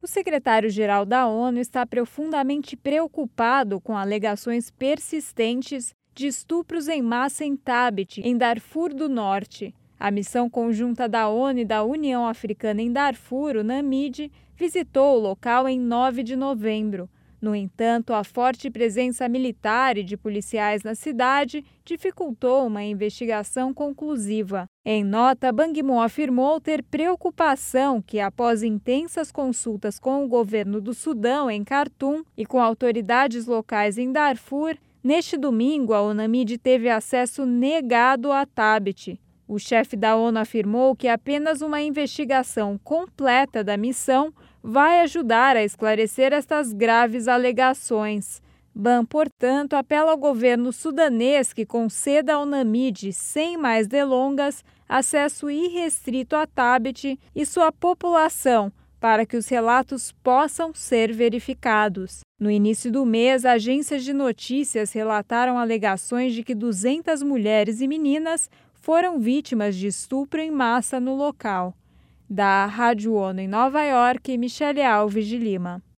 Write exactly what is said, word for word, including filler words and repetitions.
O secretário-geral da ONU está profundamente preocupado com alegações persistentes de estupros em massa em Tabet, em Darfur do Norte. A missão conjunta da ONU e da União Africana em Darfur, o NAMID, visitou o local em nove de novembro. No entanto, a forte presença militar e de policiais na cidade dificultou uma investigação conclusiva. Em nota, Ban Ki-moon afirmou ter preocupação que, após intensas consultas com o governo do Sudão em Khartoum e com autoridades locais em Darfur, neste domingo a UNAMID teve acesso negado a Tabet. O chefe da ONU afirmou que apenas uma investigação completa da missão vai ajudar a esclarecer estas graves alegações. Ban, portanto, apela ao governo sudanês que conceda ao NAMID, sem mais delongas, acesso irrestrito a Tabet e sua população, para que os relatos possam ser verificados. No início do mês, agências de notícias relataram alegações de que duzentas mulheres e meninas foram vítimas de estupro em massa no local. Da Rádio ONU em Nova York, Michele Alves de Lima.